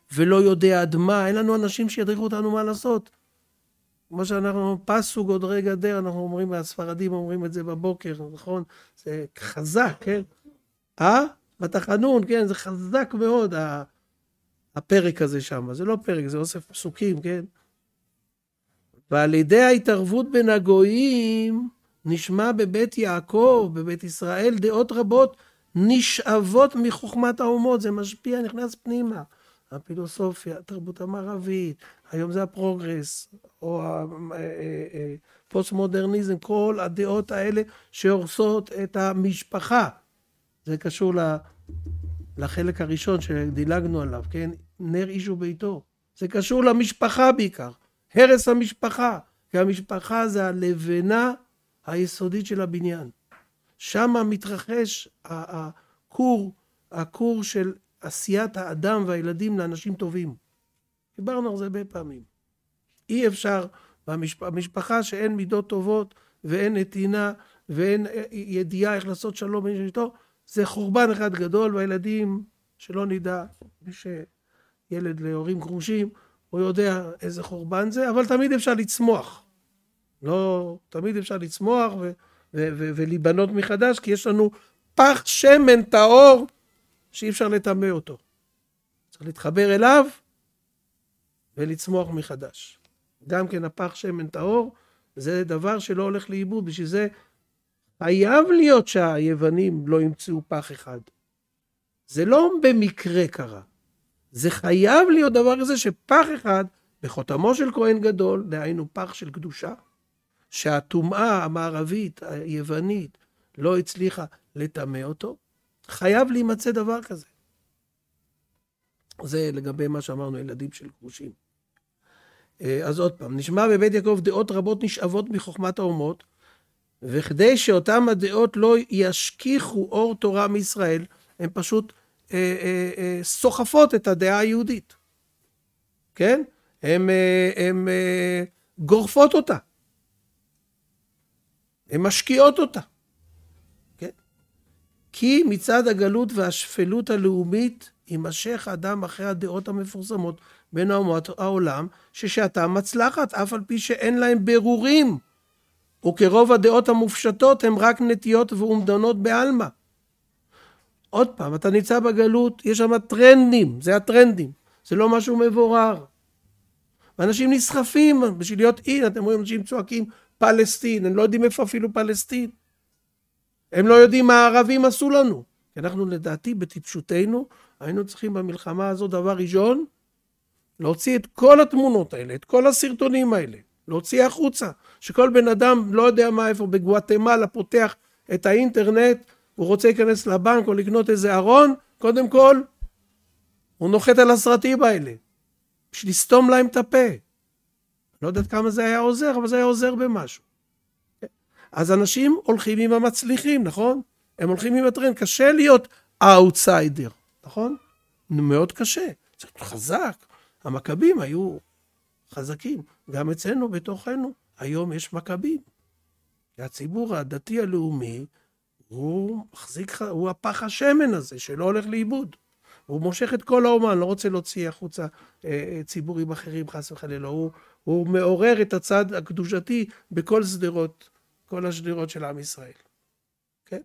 ולא יודע עד מה, אין לנו אנשים שידריכו אותנו מה לעשות. כמו שאנחנו, פסוג עוד רגע דר, אנחנו אומרים, הספרדים אומרים את זה בבוקר, נכון? זה חזק, כן? אה? בתחנון, כן? זה חזק מאוד, הפרק הזה שם. זה לא פרק, זה אוסף פסוקים, כן? ועל ידי ההתערבות בין הגויים, נשמע בבית יעקב, בבית ישראל, דעות רבות נשאבות מחוכמת האומות. זה משפיע, נכנס פנימה. הפילוסופיה, התרבות המערבית, היום זה הפרוגרס, או הפוסט-מודרניזם, כל הדעות האלה שהורסות את המשפחה. זה קשור לחלק הראשון שדילגנו עליו, כן? נר איש וביתו. זה קשור למשפחה בעיקר, הרס המשפחה, כי המשפחה זה הלבנה היסודית של הבניין. שם מתרחש הכור, הכור של עשיית האדם והילדים לאנשים טובים. דיברנו על זה הרבה פעמים. אי אפשר, במשפחה שאין מידות טובות ואין נתינה ואין ידיעה איך לעשות שלום בין איתו, זה חורבן אחד גדול, והילדים שלא נדע, מי שילד להורים גרושים, הוא יודע איזה חורבן זה, אבל תמיד אפשר לצמוח. לא, תמיד אפשר לצמוח ו- ו- ו- ולהיבנות מחדש, כי יש לנו פח שמן טהור שאי אפשר לטמא אותו. צריך להתחבר אליו ולצמוח מחדש. גם כן הפח שמן טהור, זה דבר שלא הולך לאיבוד, בשביל זה חייב להיות שהיוונים לא ימצאו פח אחד. זה לא במקרה קרה. זה חייב להיות דבר כזה שפח אחד, בחותמו של כהן גדול, דהיינו פח של קדושה, שהטומאה המערבית, היוונית, לא הצליחה לטמא אותו, חייב להימצא דבר כזה. זה לגבי מה שאמרנו, ילדים של גרושים. אז עוד פעם, נשמע בבית יעקב דעות רבות נשאבות מחוכמת האומות, וכדי שאותם הדעות לא ישכיחו אור תורה מישראל, הם פשוט אה, אה, אה, סוחפות את הדעה היהודית. כן? הם, אה, הם אה, גורפות אותה. הם משקיעות אותה. כן? כי מצד הגלות והשפלות הלאומית, יימשך האדם אחרי הדעות המפורסמות בין אומות העולם, ששעתם מצלחת, אף על פי שאין להם ברורים. וכרוב הדעות המופשטות הם רק נטיות ואומדנות בעלמא. עוד פעם, אתה נמצא בגלות, יש שם טרנדים, זה הטרנדים, זה לא משהו מבורר. ואנשים נסחפים בשביל להיות אין, אתם רואים אנשים צועקים פלסטין, הם לא יודעים איפה אפילו פלסטין. הם לא יודעים מה הערבים עשו לנו. כי אנחנו לדעתי בטיפשותנו, היינו צריכים במלחמה הזו דבר ראשון, להוציא את כל התמונות האלה, את כל הסרטונים האלה, להוציא החוצה, שכל בן אדם לא יודע מה איפה, בגואטמלה פותח את האינטרנט, הוא רוצה להיכנס לבנק או לקנות איזה ארון, קודם כל, הוא נוחת על הסרטים האלה, בשביל לסתום להם את הפה. לא יודעת כמה זה היה עוזר, אבל זה היה עוזר במשהו. אז אנשים הולכים עם המצליחים, נכון? הם הולכים עם הטרנד, קשה להיות אאוטסיידר, נכון? מאוד קשה, זה חזק. המכבים היו חזקים, גם אצלנו בתוכנו, היום יש מכבים. הציבור הדתי הלאומי, הוא מחזיק, הוא הפח השמן הזה, שלא הולך לאיבוד. הוא מושך את כל האומן, לא רוצה להוציא החוצה אה, ציבורים אחרים, חס וחלילה. הוא, הוא מעורר את הצד הקדושתי בכל סדרות, כל השדרות של עם ישראל. כן?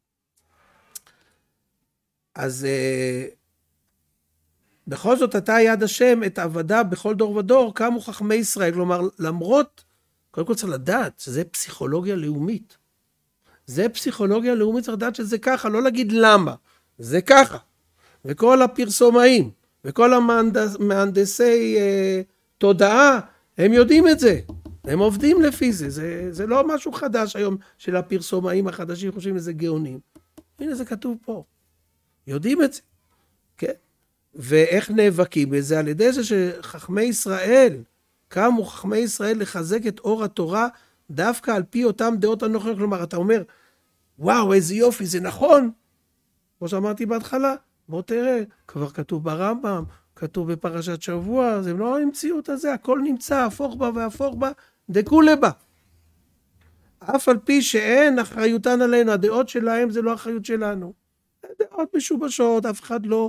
אז אה, בכל זאת, אתה יד השם את עבדה בכל דור ודור, קמו חכמי ישראל. כלומר, למרות, קודם כל צריך לדעת, שזה פסיכולוגיה לאומית. זה פסיכולוגיה לאומית, צריך לדעת שזה ככה, לא להגיד למה. זה ככה. וכל הפרסומאים, וכל המהנדסי אה, תודעה, הם יודעים את זה. הם עובדים לפי זה. זה, זה לא משהו חדש היום של הפרסומאים החדשים, חושבים איזה גאונים. הנה זה כתוב פה. יודעים את זה. כן? ואיך נאבקים בזה? על ידי זה שחכמי ישראל, קמו חכמי ישראל לחזק את אור התורה, דווקא על פי אותם דעות הנוכחיות. כלומר, אתה אומר, וואו, איזה יופי, זה נכון. כמו שאמרתי בהתחלה, בוא תראה, כבר כתוב ברמב"ם, כתוב בפרשת שבוע, זה לא המציאות הזה, הכל נמצא, הפוך בה והפוך בה, דכולי בה. אף על פי שאין אחריותן עלינו, הדעות שלהם זה לא אחריות שלנו. דעות משובשות, אף אחד לא,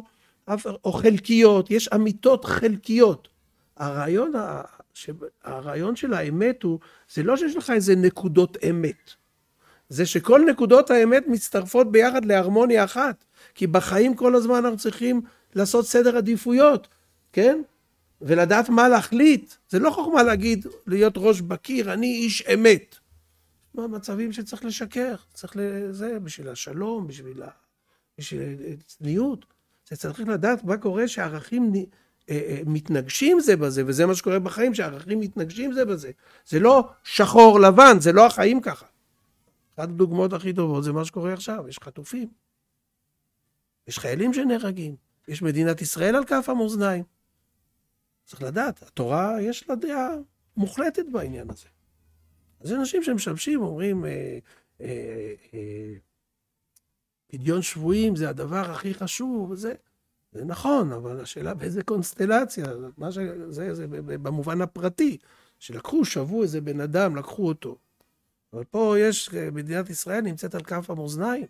או חלקיות, יש אמיתות חלקיות. הרעיון, הרעיון של האמת הוא, זה לא שיש לך איזה נקודות אמת. זה שכל נקודות האמת מצטרפות ביחד להרמוניה אחת. כי בחיים כל הזמן אנחנו צריכים לעשות סדר עדיפויות, כן? ולדעת מה להחליט. זה לא חוכמה להגיד, להיות ראש בקיר, אני איש אמת. מה המצבים שצריך לשקר? צריך לזה, בשביל השלום, בשביל, בשביל צניעות. זה צריך לדעת מה קורה שהערכים מתנגשים זה בזה, וזה מה שקורה בחיים, שהערכים מתנגשים זה בזה. זה לא שחור לבן, זה לא החיים ככה. אחת הדוגמאות הכי טובות זה מה שקורה עכשיו, יש חטופים. יש חיילים שנהרגים, יש מדינת ישראל על כף המאזניים. צריך לדעת, התורה יש לה דעה מוחלטת בעניין הזה. אז אנשים שמשמשים אומרים, אה, אה, אה, פדיון שבויים זה הדבר הכי חשוב, וזה, זה נכון, אבל השאלה באיזה קונסטלציה, מה שזה, זה במובן הפרטי, שלקחו, שבו איזה בן אדם, לקחו אותו. אבל פה יש, מדינת ישראל נמצאת על כף המאזניים.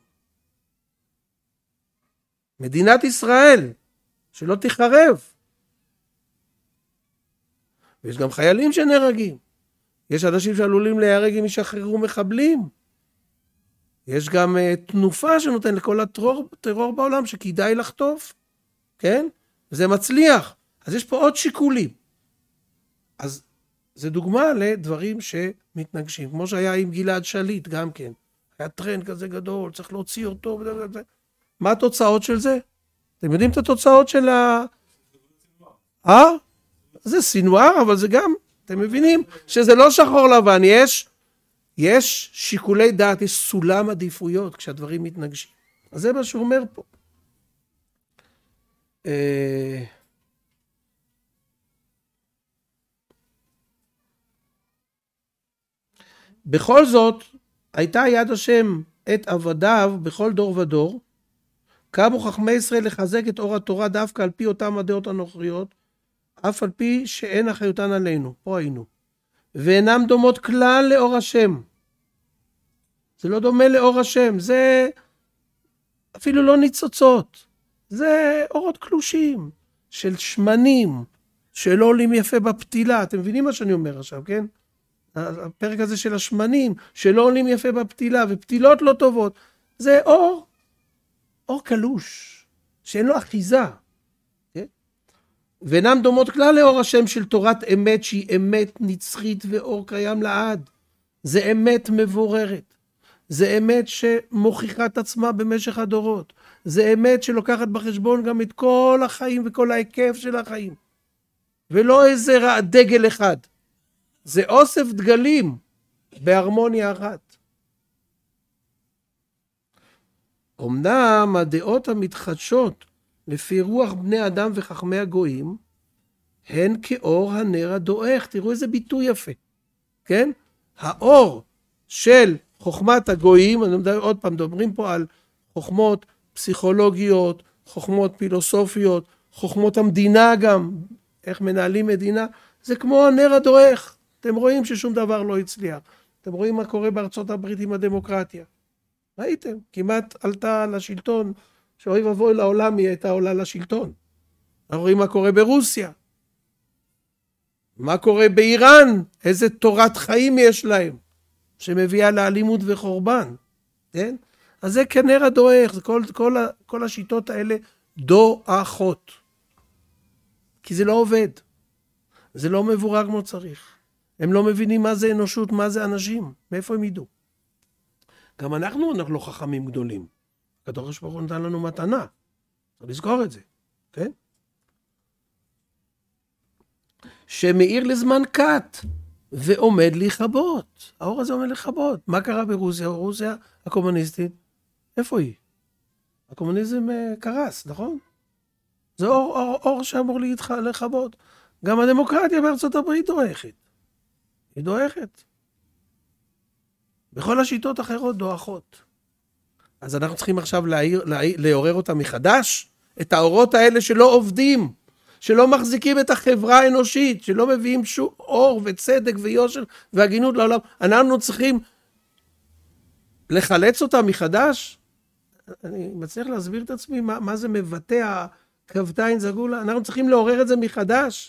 מדינת ישראל, שלא תחרב. ויש גם חיילים שנהרגים. יש אנשים שעלולים להיהרג אם ישחררו מחבלים. יש גם uh, תנופה שנותן לכל הטרור טרור בעולם שכדאי לחטוף. כן? וזה מצליח. אז יש פה עוד שיקולים. אז זה דוגמה לדברים שמתנגשים. כמו שהיה עם גלעד שליט גם כן. היה טרנד כזה גדול, צריך להוציא אותו. וזה. מה התוצאות של זה? אתם יודעים את התוצאות של ה... אה? זה סינואר, אבל זה גם, אתם מבינים שזה לא שחור לבן, יש, יש שיקולי דעת, יש סולם עדיפויות כשהדברים מתנגשים. אז זה מה שהוא אומר פה. בכל זאת, הייתה יד השם את עבדיו בכל דור ודור, קמו חכמי ישראל לחזק את אור התורה דווקא על פי אותם הדעות הנוכריות, אף על פי שאין אחיותן עלינו, פה היינו, ואינם דומות כלל לאור השם. זה לא דומה לאור השם, זה אפילו לא ניצוצות, זה אורות קלושים, של שמנים, שלא עולים יפה בפתילה, אתם מבינים מה שאני אומר עכשיו, כן? הפרק הזה של השמנים, שלא עולים יפה בפתילה, ופתילות לא טובות, זה אור, אור קלוש, שאין לו אחיזה. ואינם דומות כלל לאור השם של תורת אמת, שהיא אמת נצחית ואור קיים לעד. זה אמת מבוררת. זה אמת שמוכיחה את עצמה במשך הדורות. זה אמת שלוקחת בחשבון גם את כל החיים וכל ההיקף של החיים. ולא איזה רע דגל אחד. זה אוסף דגלים בהרמוניה אחת. אמנם הדעות המתחדשות לפי רוח בני אדם וחכמי הגויים, הן כאור הנר הדועך. תראו איזה ביטוי יפה. כן? האור של חוכמת הגויים, אני מדבר, עוד פעם, מדברים פה על חוכמות פסיכולוגיות, חוכמות פילוסופיות, חוכמות המדינה גם, איך מנהלים מדינה, זה כמו הנר הדועך. אתם רואים ששום דבר לא הצליח. אתם רואים מה קורה בארצות הברית עם הדמוקרטיה. ראיתם? כמעט עלתה לשלטון, שאוי ובוי לעולם היא הייתה עולה לשלטון. אנחנו רואים מה קורה ברוסיה. מה קורה באיראן? איזה תורת חיים יש להם, שמביאה לאלימות וחורבן. כן? אז זה כנר הדועך, זה כל, כל, כל השיטות האלה דועכות. כי זה לא עובד. זה לא מבורר כמו צריך. הם לא מבינים מה זה אנושות, מה זה אנשים. מאיפה הם ידעו? גם אנחנו, אנחנו לא חכמים גדולים. הקדוש ברוך הוא נתן לנו מתנה. צריך לזכור את זה. כן? שמאיר לזמן קט ועומד להיכבות. האור הזה עומד להיכבות. מה קרה ברוסיה? רוסיה הקומוניסטית, איפה היא? הקומוניזם קרס, נכון? זה אור, אור, אור שאמור להיכבות. גם הדמוקרטיה בארצות הברית דועכת. היא דועכת. בכל השיטות אחרות דועכות. אז אנחנו צריכים עכשיו להעיר, להעיר, לעורר אותם מחדש, את האורות האלה שלא עובדים, שלא מחזיקים את החברה האנושית, שלא מביאים שום אור וצדק ויושר והגינות לעולם. אנחנו צריכים לחלץ אותם מחדש. אני מצליח להסביר את עצמי מה, מה זה מבטא כבתיים זגולה, אנחנו צריכים לעורר את זה מחדש.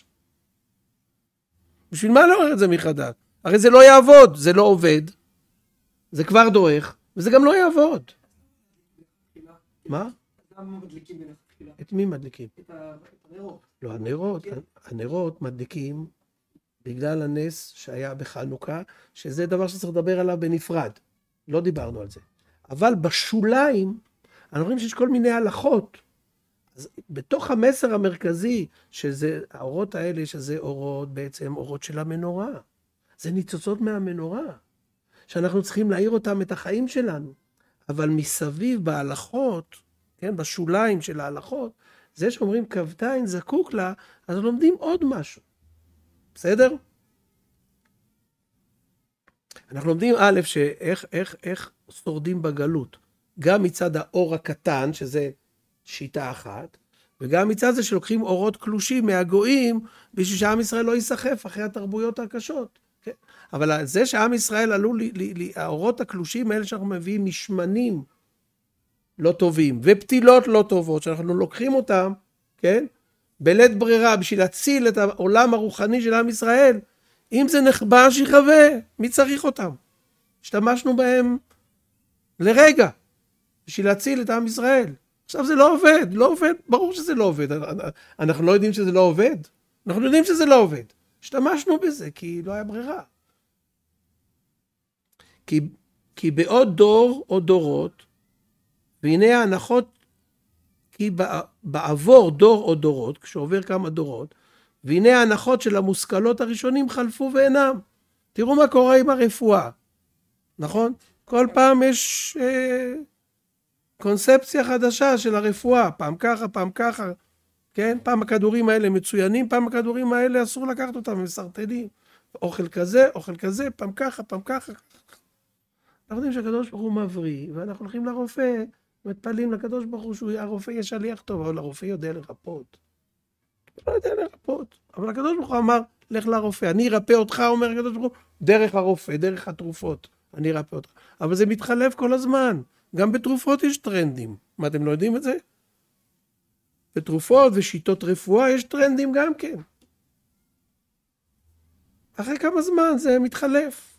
בשביל מה לעורר את זה מחדש? הרי זה לא יעבוד, זה לא עובד, זה כבר דורך, וזה גם לא יעבוד. מה? למה מדליקים בנפח תחילה? את מי מדליקים? את הנרות. לא, הנרות, הנרות מדליקים בגלל הנס שהיה בחנוכה, שזה דבר שצריך לדבר עליו בנפרד. לא דיברנו על זה. אבל בשוליים, אנחנו רואים שיש כל מיני הלכות. אז בתוך המסר המרכזי, שזה האורות האלה, שזה אורות, בעצם אורות של המנורה. זה ניצוצות מהמנורה, שאנחנו צריכים להאיר אותם את החיים שלנו. אבל מסביב בהלכות, כן, בשוליים של ההלכות, זה שאומרים כבתיים זקוק לה, אז לומדים עוד משהו. בסדר? אנחנו לומדים א', שאיך איך, איך שורדים בגלות. גם מצד האור הקטן, שזה שיטה אחת, וגם מצד זה שלוקחים אורות קלושים מהגויים, בשביל שעם ישראל לא ייסחף אחרי התרבויות הקשות. כן? אבל זה שעם ישראל עלו, לי, לי, לי, האורות הקלושים האלה שאנחנו מביאים משמנים לא טובים, ופתילות לא טובות, שאנחנו לוקחים אותם, כן? בלית ברירה, בשביל להציל את העולם הרוחני של עם ישראל, אם זה נחבא שיחווה, מי צריך אותם? השתמשנו בהם לרגע, בשביל להציל את עם ישראל. עכשיו זה לא עובד, לא עובד, ברור שזה לא עובד. אנחנו לא יודעים שזה לא עובד. אנחנו יודעים שזה לא עובד. השתמשנו בזה, כי לא היה ברירה. כי, כי בעוד דור או דורות, והנה ההנחות, כי בעבור דור או דורות, כשעובר כמה דורות, והנה ההנחות של המושכלות הראשונים חלפו ואינם. תראו מה קורה עם הרפואה, נכון? כל פעם יש אה, קונספציה חדשה של הרפואה, פעם ככה, פעם ככה, כן? פעם הכדורים האלה מצוינים, פעם הכדורים האלה אסור לקחת אותם, הם מסרטנים. אוכל כזה, אוכל כזה, פעם ככה, פעם ככה. אנחנו יודעים שהקדוש ברוך הוא מבריא, ואנחנו הולכים לרופא, מתפללים לקדוש ברוך הוא שהרופא יהיה שליח טוב, אבל הרופא יודע לרפות. לא יודע לרפות. אבל הקדוש ברוך הוא אמר, לך לרופא, אני ארפא אותך, אומר הקדוש ברוך הוא, דרך הרופא, דרך התרופות, אני ארפא אותך. אבל זה מתחלף כל הזמן. גם בתרופות יש טרנדים. מה, אתם לא יודעים את זה? בתרופות ושיטות רפואה יש טרנדים גם כן. אחרי כמה זמן זה מתחלף.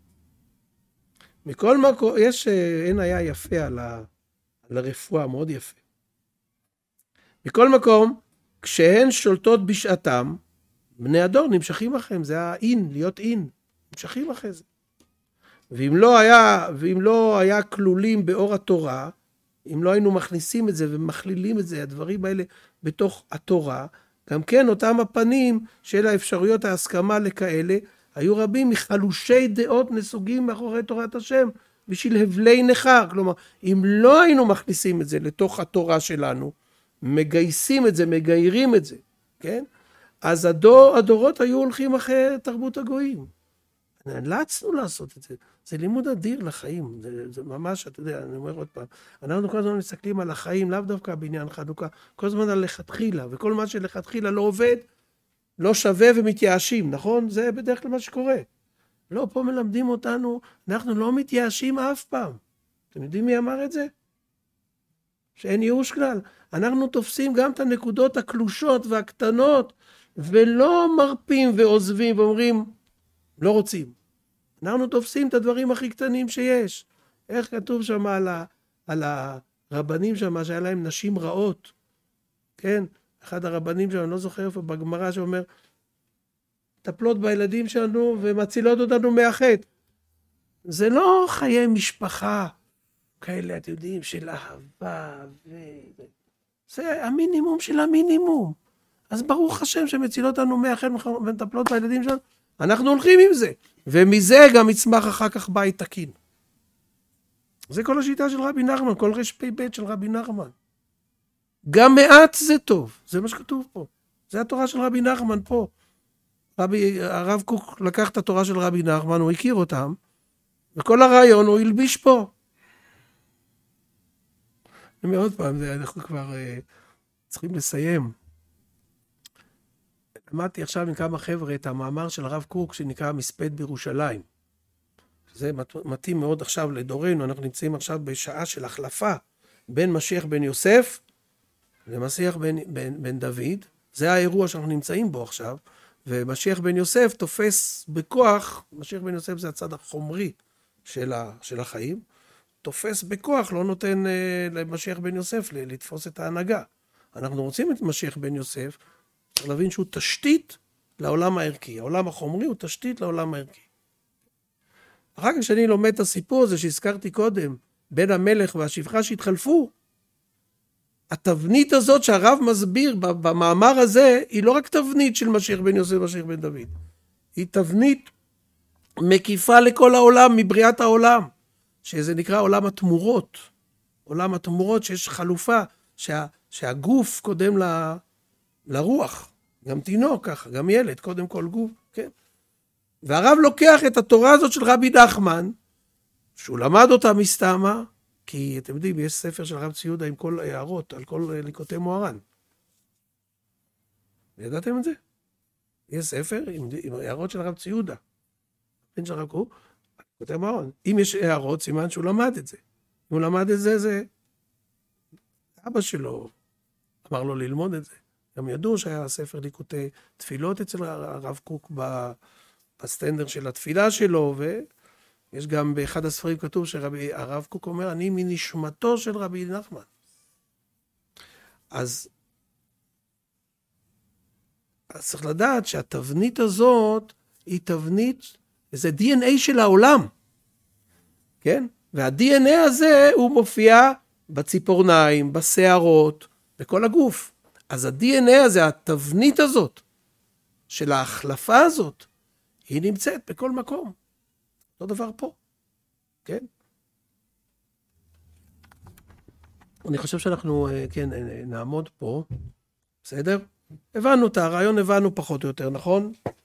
מכל מקום, יש, אין היה יפה על, ה, על הרפואה, מאוד יפה. מכל מקום, כשהן שולטות בשעתם, בני הדור נמשכים אחריהם, זה האין, להיות אין, נמשכים אחרי זה. ואם לא היה, ואם לא היה כלולים באור התורה, אם לא היינו מכניסים את זה ומכלילים את זה, הדברים האלה בתוך התורה, גם כן אותם הפנים של האפשרויות ההסכמה לכאלה, היו רבים מחלושי דעות נסוגים מאחורי תורת השם, בשביל הבלי נחר. כלומר, אם לא היינו מכניסים את זה לתוך התורה שלנו, מגייסים את זה, מגיירים את זה, כן? אז הדור, הדורות היו הולכים אחרי תרבות הגויים. נאלצנו לעשות את זה. זה לימוד אדיר לחיים. זה, זה ממש, אתה יודע, אני אומר עוד פעם, אנחנו כל הזמן מסתכלים על החיים, לאו דווקא בעניין חנוכה, כל הזמן על לכתחילה, וכל מה שלכתחילה לא עובד, לא שווה ומתייאשים, נכון? זה בדרך כלל מה שקורה. לא, פה מלמדים אותנו, אנחנו לא מתייאשים אף פעם. אתם יודעים מי אמר את זה? שאין ייאוש כלל. אנחנו תופסים גם את הנקודות הקלושות והקטנות, ולא מרפים ועוזבים ואומרים, לא רוצים. אנחנו תופסים את הדברים הכי קטנים שיש. איך כתוב שם על, ה, על הרבנים שם, שהיה להם נשים רעות, כן? אחד הרבנים שם, אני לא זוכר איפה, בגמרא שאומר, טפלות בילדים שלנו ומצילות אותנו מהחטא. זה לא חיי משפחה כאלה, אתם יודעים, של אהבה ו... זה המינימום של המינימום. אז ברוך השם שמצילות אותנו מהחטא ומטפלות בילדים שלנו, אנחנו הולכים עם זה. ומזה גם יצמח אחר כך בית תקין. זה כל השיטה של רבי נחמן, כל רשפי בית של רבי נחמן. גם מעט זה טוב, זה מה שכתוב פה. זה התורה של רבי נחמן פה. רבי, הרב קוק לקח את התורה של רבי נחמן, הוא הכיר אותם, וכל הרעיון הוא הלביש פה. אני אומר עוד פעם, אנחנו כבר uh, צריכים לסיים. למדתי עכשיו עם כמה חבר'ה את המאמר של הרב קוק שנקרא מספד בירושלים. זה מתאים מאוד עכשיו לדורנו, אנחנו נמצאים עכשיו בשעה של החלפה בין משיח בן יוסף למשיח בן, בן, בן דוד, זה האירוע שאנחנו נמצאים בו עכשיו, ומשיח בן יוסף תופס בכוח, משיח בן יוסף זה הצד החומרי של, ה, של החיים, תופס בכוח, לא נותן אה, למשיח בן יוסף לתפוס את ההנהגה. אנחנו רוצים את משיח בן יוסף, צריך להבין שהוא תשתית לעולם הערכי. העולם החומרי הוא תשתית לעולם הערכי. אחר כך שאני לומד את הסיפור הזה שהזכרתי קודם, בין המלך והשפחה שהתחלפו, התבנית הזאת שהרב מסביר במאמר הזה, היא לא רק תבנית של משיח בן יוסף ומשיח בן דוד, היא תבנית מקיפה לכל העולם, מבריאת העולם, שזה נקרא עולם התמורות, עולם התמורות שיש חלופה, שה, שהגוף קודם ל, לרוח, גם תינוק ככה, גם ילד, קודם כל גוף, כן? והרב לוקח את התורה הזאת של רבי נחמן, שהוא למד אותה מסתמה, כי אתם יודעים, יש ספר של הרב צבי יהודה עם כל הערות, על כל ליקוטי מוהר"ן. ידעתם את זה? יש ספר עם, עם הערות של הרב צבי יהודה. בן של הרב קוק, ליקוטי מוהר"ן. אם יש הערות, סימן שהוא למד את זה. אם הוא למד את זה, זה... אבא שלו אמר לו ללמוד את זה. גם ידעו שהיה ספר ליקוטי תפילות אצל הרב קוק בסטנדר של התפילה שלו, ויש גם באחד הספרים כתוב שהרב קוק אומר, אני מנשמתו של רבי נחמן. אז, אז צריך לדעת שהתבנית הזאת היא תבנית, זה די אן איי של העולם, כן? וה-די אן איי הזה הוא מופיע בציפורניים, בשערות, בכל הגוף. אז ה-די אן איי הזה, התבנית הזאת, של ההחלפה הזאת, היא נמצאת בכל מקום. לא דבר פה, כן? אני חושב שאנחנו, כן, נעמוד פה, בסדר? הבנו את הרעיון, הבנו פחות או יותר, נכון?